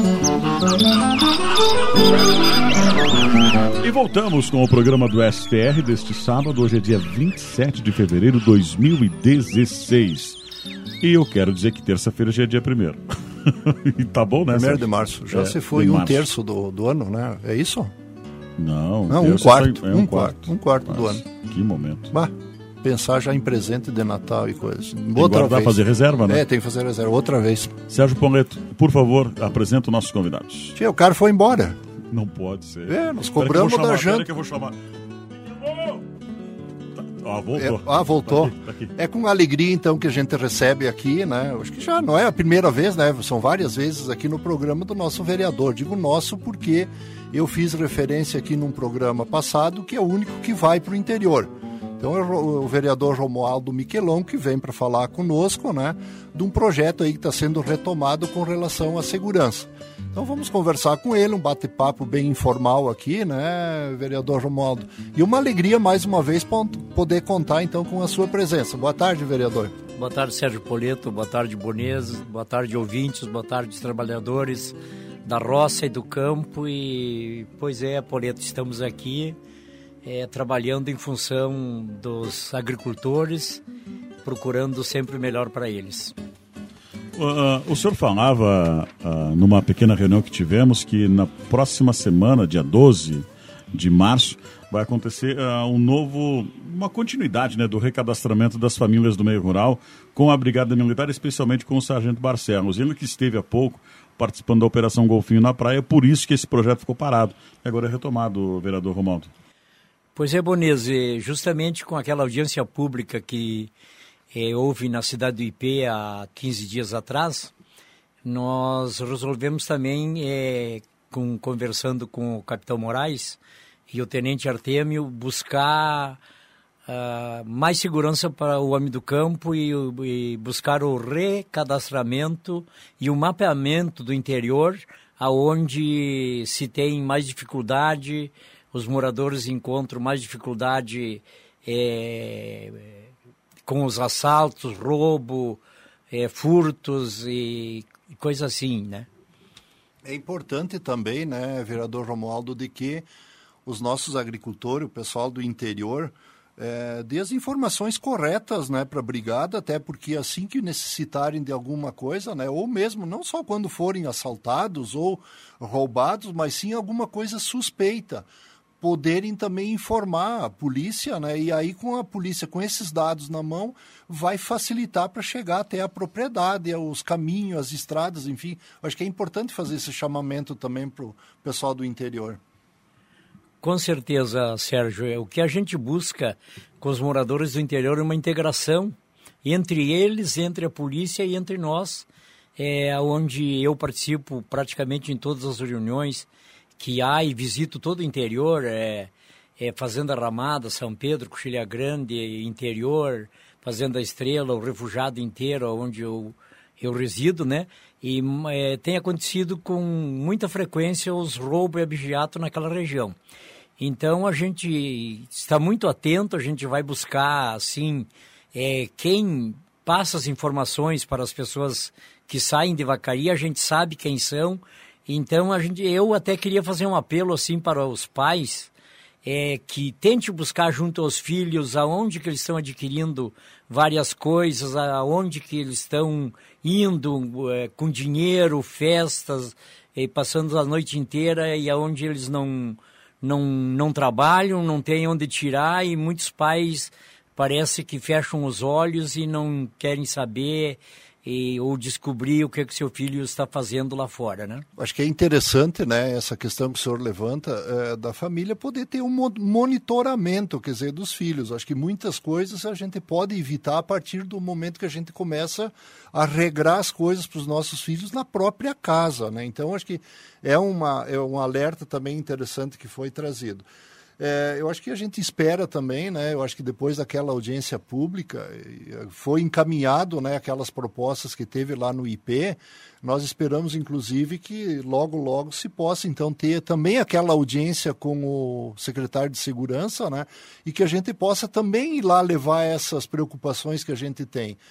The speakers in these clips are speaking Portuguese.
E voltamos com o programa do STR deste sábado. Hoje é dia 27 de fevereiro de 2016. E eu quero dizer que terça-feira já é dia 1º. E tá bom, né? 1º de março. Já se foi um terço do ano, né? É isso? Não, um quarto. Um quarto do ano. Que momento. Bah, pensar já em presente de Natal e coisas. Outra vez. Fazer reserva, né? Tem que fazer reserva outra vez. Sérgio Pauleto, por favor, apresenta os nossos convidados. O cara foi embora. Não pode ser. Nós cobramos da janta. Que eu vou chamar. Voltou. Voltou. Tá aqui. É com alegria, então, que a gente recebe aqui, né? Acho que já não é a primeira vez, né? São várias vezes aqui no programa do nosso vereador. Digo nosso porque eu fiz referência aqui num programa passado que é o único que vai para o interior. Então é o vereador Romualdo Miquelon que vem para falar conosco, né? De um projeto aí que está sendo retomado com relação à segurança. Então vamos conversar com ele, um bate-papo bem informal aqui, né, vereador Romualdo? E uma alegria, mais uma vez, poder contar, então, com a sua presença. Boa tarde, vereador. Boa tarde, Sérgio Pauleto. Boa tarde, Bonês. Boa tarde, ouvintes. Boa tarde, trabalhadores da roça e do campo. E, pois é, Pauleto, estamos aqui trabalhando em função dos agricultores, procurando sempre o melhor para eles. O senhor falava numa pequena reunião que tivemos que na próxima semana, dia 12 de março, vai acontecer uma continuidade, né, do recadastramento das famílias do meio rural com a Brigada Militar, especialmente com o Sargento Barcelos. Ele que esteve há pouco participando da Operação Golfinho na praia, por isso que esse projeto ficou parado. E agora é retomado, vereador Romualdo. Pois é, Bonês, justamente com aquela audiência pública que houve na cidade do IP há 15 dias atrás, nós resolvemos também, conversando com o capitão Moraes e o tenente Artêmio, buscar mais segurança para o homem do campo e buscar o recadastramento e o mapeamento do interior, aonde se tem mais dificuldade, os moradores encontram mais dificuldade com os assaltos, roubo, furtos e coisa assim, né? É importante também, né, vereador Romualdo, de que os nossos agricultores, o pessoal do interior, dê as informações corretas, né, para a brigada, até porque assim que necessitarem de alguma coisa, né, ou mesmo não só quando forem assaltados ou roubados, mas sim alguma coisa suspeita, poderem também informar a polícia, né? E aí com a polícia, com esses dados na mão, vai facilitar para chegar até a propriedade, os caminhos, as estradas, enfim. Acho que é importante fazer esse chamamento também para o pessoal do interior. Com certeza, Sérgio. O que a gente busca com os moradores do interior é uma integração entre eles, entre a polícia e entre nós, onde eu participo praticamente em todas as reuniões que há e visito todo o interior, Fazenda Ramada, São Pedro, Coxilha Grande, interior, Fazenda Estrela, o refugiado inteiro, onde eu resido, né? E tem acontecido com muita frequência os roubos e abigeato naquela região. Então a gente está muito atento, a gente vai buscar, assim, quem passa as informações para as pessoas que saem de vacaria, a gente sabe quem são. Então, eu até queria fazer um apelo assim para os pais, que tente buscar junto aos filhos aonde que eles estão adquirindo várias coisas, aonde que eles estão indo com dinheiro, festas, passando a noite inteira e aonde eles não trabalham, não têm onde tirar, e muitos pais parece que fecham os olhos e não querem saber ou descobrir o que seu filho está fazendo lá fora, né? Acho que é interessante, né, essa questão que o senhor levanta, da família poder ter um monitoramento, quer dizer, dos filhos. Acho que muitas coisas a gente pode evitar a partir do momento que a gente começa a regrar as coisas para os nossos filhos na própria casa, né? Então, acho que é um alerta também interessante que foi trazido. Eu acho que a gente espera também, né? Eu acho que depois daquela audiência pública foi encaminhado, né, aquelas propostas que teve lá no IP. Nós esperamos, inclusive, que logo se possa, então, ter também aquela audiência com o secretário de Segurança, né? E que a gente possa também ir lá levar essas preocupações que a gente tem.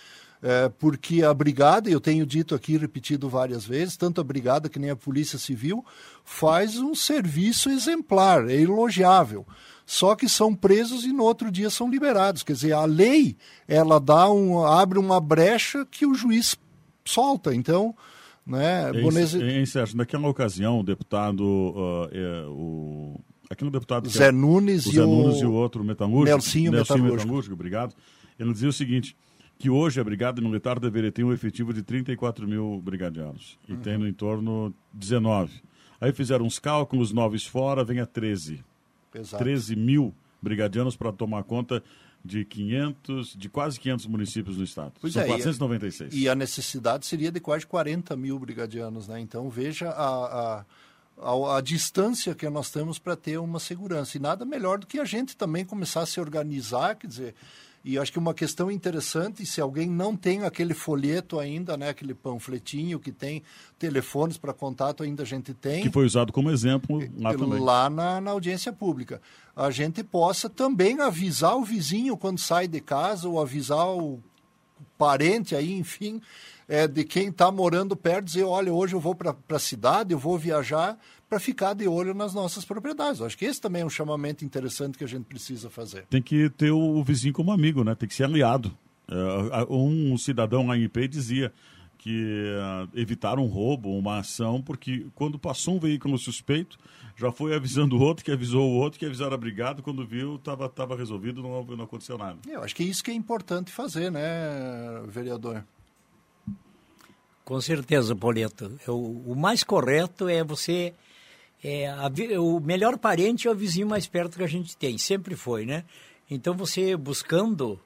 porque a brigada, eu tenho dito aqui, repetido várias vezes, tanto a brigada que nem a Polícia Civil, faz um serviço exemplar, é elogiável. Só que são presos e no outro dia são liberados. Quer dizer, a lei, ela abre uma brecha que o juiz solta. Então, né, Sérgio, naquela ocasião, o deputado, aquele deputado Zé Nunes e o outro metalúrgico, Nelsinho Metalúrgico, obrigado. Ele dizia o seguinte, que hoje a Brigada Militar deveria ter um efetivo de 34 mil brigadianos, e tem no entorno 19. Aí fizeram uns cálculos, 9 fora, vem a 13. Exato. 13 mil brigadianos para tomar conta de quase 500 municípios no estado. São 496. E a necessidade seria de quase 40 mil brigadianos, né? Então veja a distância que nós temos para ter uma segurança. E nada melhor do que a gente também começar a se organizar, quer dizer... E acho que uma questão interessante, se alguém não tem aquele folheto ainda, né, aquele panfletinho que tem telefones para contato, ainda a gente tem. Que foi usado como exemplo lá também. Lá na audiência pública. A gente possa também avisar o vizinho quando sai de casa, ou avisar o parente aí, enfim, de quem está morando perto, dizer, olha, hoje eu vou para a cidade, eu vou viajar, para ficar de olho nas nossas propriedades. Eu acho que esse também é um chamamento interessante que a gente precisa fazer. Tem que ter o vizinho como amigo, né? Tem que ser aliado. Um cidadão lá em IP dizia que evitaram um roubo, uma ação, porque quando passou um veículo suspeito, já foi avisando o outro, que avisou o outro, que avisaram a brigada, quando viu, estava resolvido, não aconteceu nada. Eu acho que é isso que é importante fazer, né, vereador? Com certeza, Poleto. O mais correto é você... o melhor parente é o vizinho mais perto que a gente tem, sempre foi, né? Então você buscando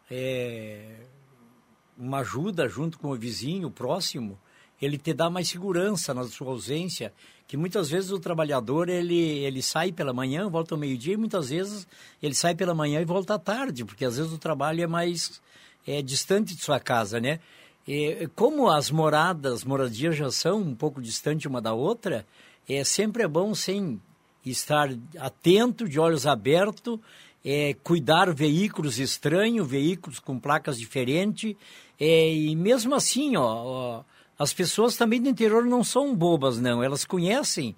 uma ajuda junto com o vizinho próximo, ele te dá mais segurança na sua ausência, que muitas vezes o trabalhador ele sai pela manhã, volta ao meio-dia, e muitas vezes ele sai pela manhã e volta à tarde, porque às vezes o trabalho é mais distante de sua casa, né? Como as moradias já são um pouco distantes uma da outra, sempre é bom sim estar atento, de olhos abertos, cuidar veículos estranhos, veículos com placas diferentes, e mesmo assim, as pessoas também do interior não são bobas, não, elas conhecem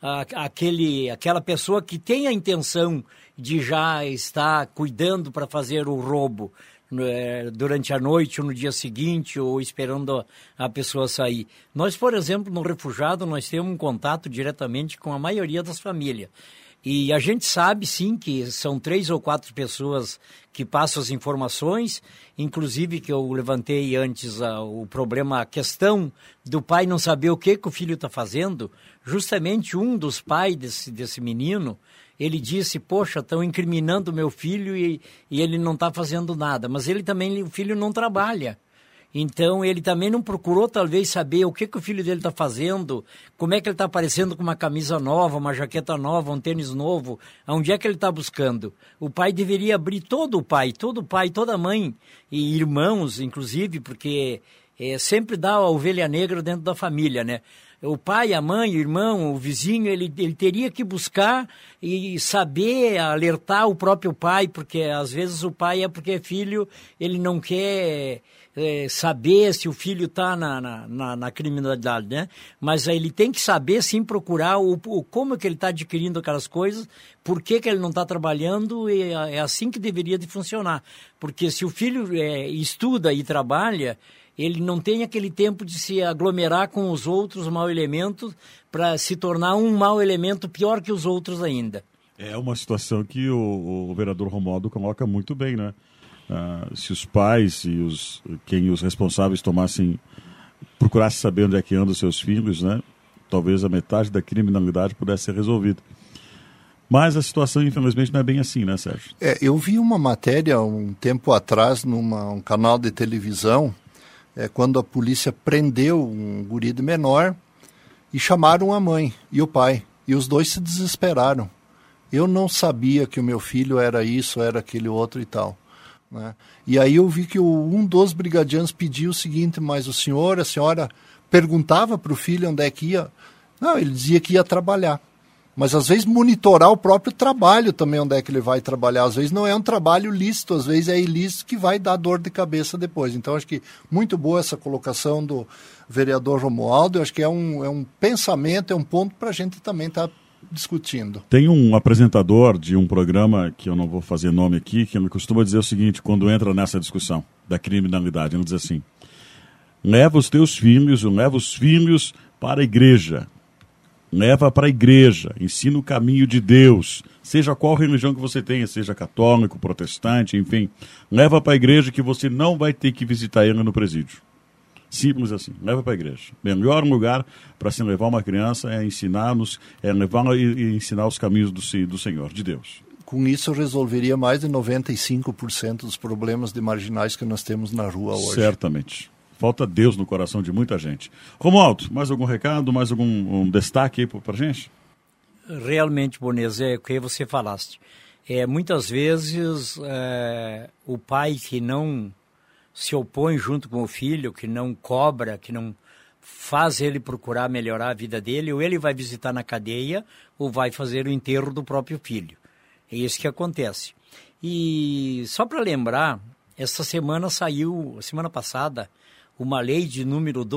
aquela pessoa que tem a intenção de já estar cuidando para fazer o roubo durante a noite ou no dia seguinte, ou esperando a pessoa sair. Nós, por exemplo, no Refugiado, nós temos um contato diretamente com a maioria das famílias. E a gente sabe, sim, que são 3 ou 4 pessoas que passam as informações, inclusive que eu levantei antes o problema, a questão do pai não saber o que o filho está fazendo. Justamente um dos pais desse menino, ele disse, poxa, estão incriminando meu filho e ele não está fazendo nada. Mas o filho não trabalha. Então, ele também não procurou, talvez, saber o que o filho dele está fazendo, como é que ele está aparecendo com uma camisa nova, uma jaqueta nova, um tênis novo, onde é que ele está buscando. O pai deveria abrir todo pai, toda mãe e irmãos, inclusive, porque sempre dá a ovelha negra dentro da família, né? O pai, a mãe, o irmão, o vizinho, ele teria que buscar e saber alertar o próprio pai, porque às vezes o pai porque é filho, ele não quer saber se o filho está na criminalidade, né? Mas ele tem que saber, sim, procurar como que ele está adquirindo aquelas coisas, por que ele não está trabalhando, e é assim que deveria de funcionar. Porque se o filho estuda e trabalha, ele não tem aquele tempo de se aglomerar com os outros mau elementos para se tornar um mau elemento pior que os outros ainda. É uma situação que o vereador Romualdo coloca muito bem, né? Se os pais e os responsáveis procurassem saber onde é que andam os seus filhos, né? Talvez a metade da criminalidade pudesse ser resolvida. Mas a situação, infelizmente, não é bem assim, né, Sérgio? Eu vi uma matéria um tempo atrás num canal de televisão, quando a polícia prendeu um guri de menor e chamaram a mãe e o pai. E os dois se desesperaram. Eu não sabia que o meu filho era isso, era aquele outro e tal. Né? E aí eu vi que um dos brigadianos pediu o seguinte, mas a senhora perguntava para o filho onde é que ia? Não, ele dizia que ia trabalhar. mas às vezes monitorar o próprio trabalho também, onde é que ele vai trabalhar. Às vezes não é um trabalho lícito, às vezes é ilícito, que vai dar dor de cabeça depois. Então acho que muito boa essa colocação do vereador Romualdo. Eu acho que é um pensamento, é um ponto para a gente também estar discutindo. Tem um apresentador de um programa, que eu não vou fazer nome aqui, que ele costuma dizer o seguinte, quando entra nessa discussão da criminalidade, ele diz assim: leva os teus filhos, leva os filhos para a igreja. Leva para a igreja, ensina o caminho de Deus, seja qual religião que você tenha, seja católico, protestante, enfim. Leva para a igreja que você não vai ter que visitar ele no presídio. Simples assim, leva para a igreja. Melhor lugar para se levar uma criança é ensinar-nos, é levá-la e ensinar os caminhos do Senhor, de Deus. Com isso resolveria mais de 95% dos problemas de marginais que nós temos na rua hoje. Certamente. Falta Deus no coração de muita gente. Romualdo, mais algum recado, mais algum destaque aí para a gente? Realmente, Boneza, é o que você falaste. Muitas vezes o pai que não se opõe junto com o filho, que não cobra, que não faz ele procurar melhorar a vida dele, ou ele vai visitar na cadeia, ou vai fazer o enterro do próprio filho. É isso que acontece. E só para lembrar, semana passada, uma lei de número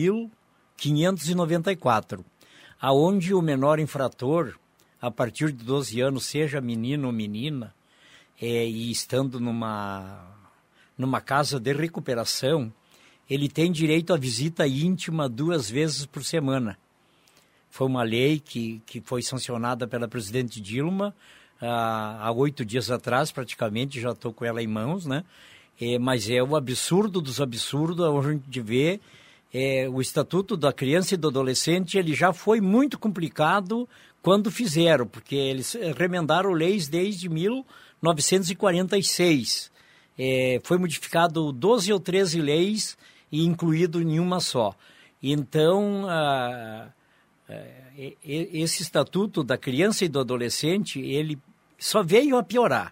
12.594, aonde o menor infrator, a partir de 12 anos, seja menino ou menina, e estando numa casa de recuperação, ele tem direito à visita íntima 2 vezes por semana. Foi uma lei que foi sancionada pela presidente Dilma há 8 dias atrás, praticamente, já estou com ela em mãos, né? Mas é o absurdo dos absurdos, onde a gente vê o Estatuto da Criança e do Adolescente, ele já foi muito complicado quando fizeram, porque eles remendaram leis desde 1946. Foi modificado 12 ou 13 leis e incluído em uma só. Então, esse Estatuto da Criança e do Adolescente, ele só veio a piorar.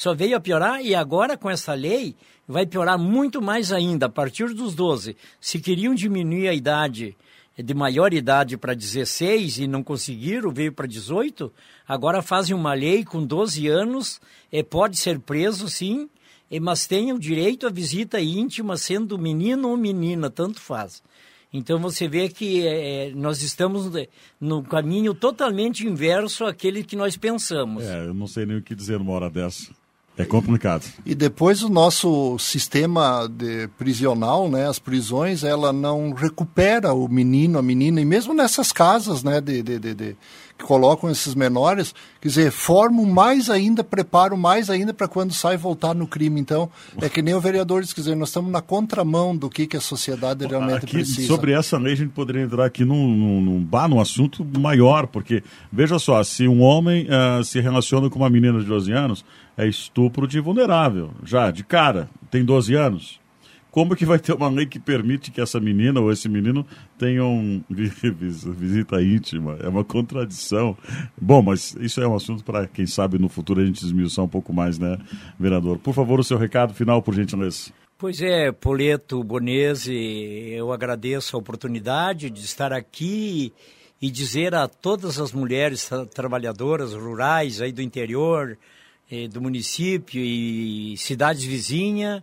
E agora com essa lei vai piorar muito mais ainda, a partir dos 12. Se queriam diminuir a idade, de maior idade para 16 e não conseguiram, veio para 18, agora fazem uma lei com 12 anos, pode ser preso sim, mas tem o direito à visita íntima, sendo menino ou menina, tanto faz. Então você vê que nós estamos no caminho totalmente inverso àquele que nós pensamos. Eu não sei nem o que dizer numa hora dessa. É complicado. E depois o nosso sistema prisional, né, as prisões, ela não recupera o menino, a menina, e mesmo nessas casas, né, que colocam esses menores, quer dizer, formam mais ainda, preparam mais ainda para quando sai voltar no crime. Então, é que nem o vereador diz, quer dizer, nós estamos na contramão do que a sociedade realmente precisa. Sobre essa lei, a gente poderia entrar aqui num assunto maior, porque, veja só, se um homem se relaciona com uma menina de 12 anos, é estupro de vulnerável, já, de cara, tem 12 anos. Como que vai ter uma lei que permite que essa menina ou esse menino tenham visita íntima? É uma contradição. Bom, mas isso é um assunto para, quem sabe, no futuro a gente esmiuçar um pouco mais, né, vereador? Por favor, o seu recado final, por gentileza. Pois é, Poleto, Bonese, eu agradeço a oportunidade de estar aqui e dizer a todas as mulheres trabalhadoras rurais aí do interior, do município e cidades vizinhas,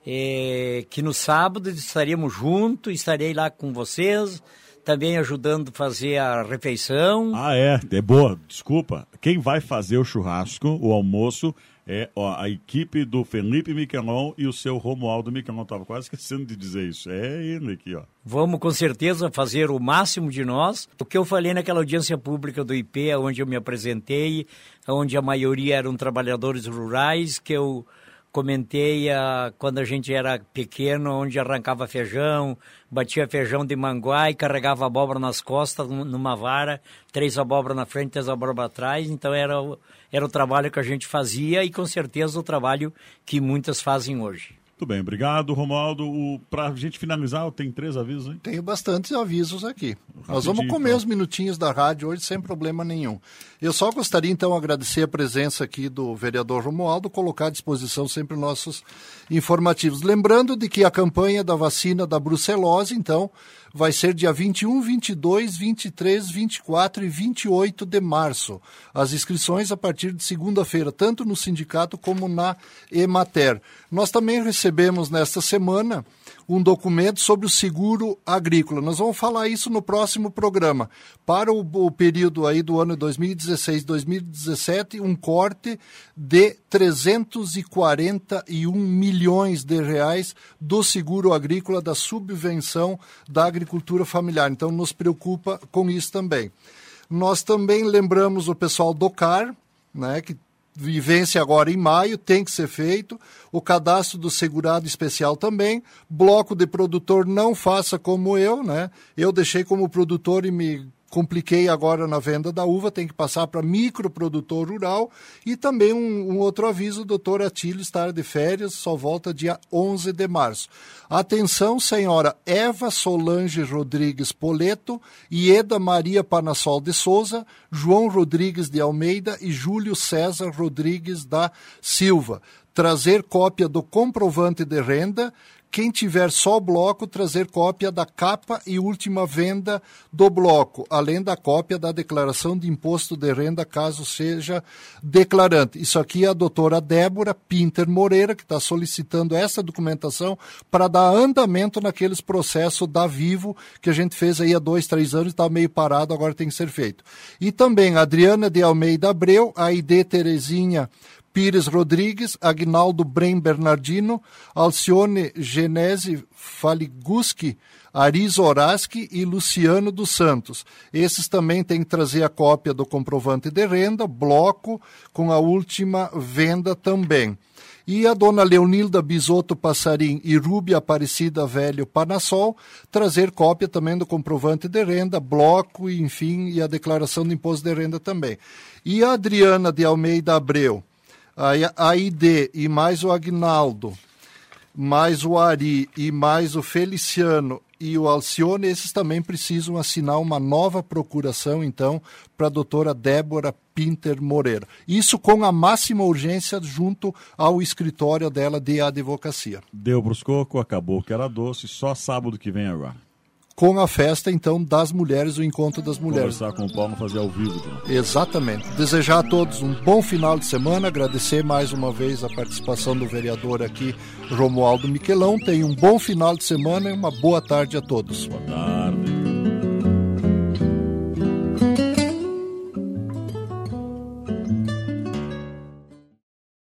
que no sábado estaremos juntos, estarei lá com vocês, também ajudando a fazer a refeição. É boa, desculpa. Quem vai fazer o churrasco, o almoço, é a equipe do Felipe Miquelon e o seu Romualdo Miquelon. Estava quase esquecendo de dizer isso. É ele aqui, ó. Vamos com certeza fazer o máximo de nós. O que eu falei naquela audiência pública do IP, onde eu me apresentei, onde a maioria eram trabalhadores rurais, que eu comentei quando a gente era pequeno, onde arrancava feijão, batia feijão de manguá e carregava abóbora nas costas numa vara, 3 abóboras na frente, 3 abóboras atrás. Então era o trabalho que a gente fazia e com certeza o trabalho que muitas fazem hoje. Muito bem, obrigado, Romualdo. Para a gente finalizar, tem 3 avisos, hein? Tenho bastantes avisos aqui. Rapidinho, Nós vamos comer os minutinhos da rádio hoje sem problema nenhum. Eu só gostaria, então, de agradecer a presença aqui do vereador Romualdo, colocar à disposição sempre nossos informativos. Lembrando de que a campanha da vacina da brucelose, então, vai ser dia 21, 22, 23, 24 e 28 de março. As inscrições a partir de segunda-feira, tanto no sindicato como na Emater. Nós também recebemos nesta semana um documento sobre o seguro agrícola. Nós vamos falar isso no próximo programa. Para o período aí do ano 2016-2017, um corte de 341 milhões de reais do seguro agrícola, da subvenção da agricultura familiar. Então, nos preocupa com isso também. Nós também lembramos o pessoal do CAR, né, que vence agora em maio, tem que ser feito. O cadastro do segurado especial também. Bloco de produtor, não faça como eu, né? Eu deixei como produtor e me compliquei agora na venda da uva, tem que passar para microprodutor rural. E também um outro aviso, o doutor Atílio está de férias, só volta dia 11 de março. Atenção, senhora Eva Solange Rodrigues Poleto, Ieda Maria Panassol de Souza, João Rodrigues de Almeida e Júlio César Rodrigues da Silva. Trazer cópia do comprovante de renda. Quem tiver só bloco, trazer cópia da capa e última venda do bloco, além da cópia da declaração de imposto de renda, caso seja declarante. Isso aqui é a doutora Débora Pinter Moreira, que está solicitando essa documentação para dar andamento naqueles processos da Vivo, que a gente fez aí há 2, 3 anos, está meio parado, agora tem que ser feito. E também Adriana de Almeida Abreu, Aide Terezinha Pires Rodrigues, Agnaldo Brem Bernardino, Alcione Genese Faliguski, Aris Oraski e Luciano dos Santos. Esses também têm que trazer a cópia do comprovante de renda, bloco, com a última venda também. E a dona Leonilda Bisotto Passarim e Rúbia Aparecida Velho Panassol, trazer cópia também do comprovante de renda, bloco, enfim, e a declaração de imposto de renda também. E a Adriana de Almeida Abreu, a ID e mais o Agnaldo, mais o Ari e mais o Feliciano e o Alcione, esses também precisam assinar uma nova procuração, então, para a doutora Débora Pinter Moreira. Isso com a máxima urgência junto ao escritório dela de advocacia. Deu pros cocos, acabou que era doce, só sábado que vem agora. Com a festa, então, das mulheres, o encontro das mulheres. Conversar com o Paulo, fazer ao vivo. Então. Exatamente. Desejar a todos um bom final de semana, agradecer mais uma vez a participação do vereador aqui, Romualdo Miquelão. Tenham um bom final de semana e uma boa tarde a todos. Boa tarde.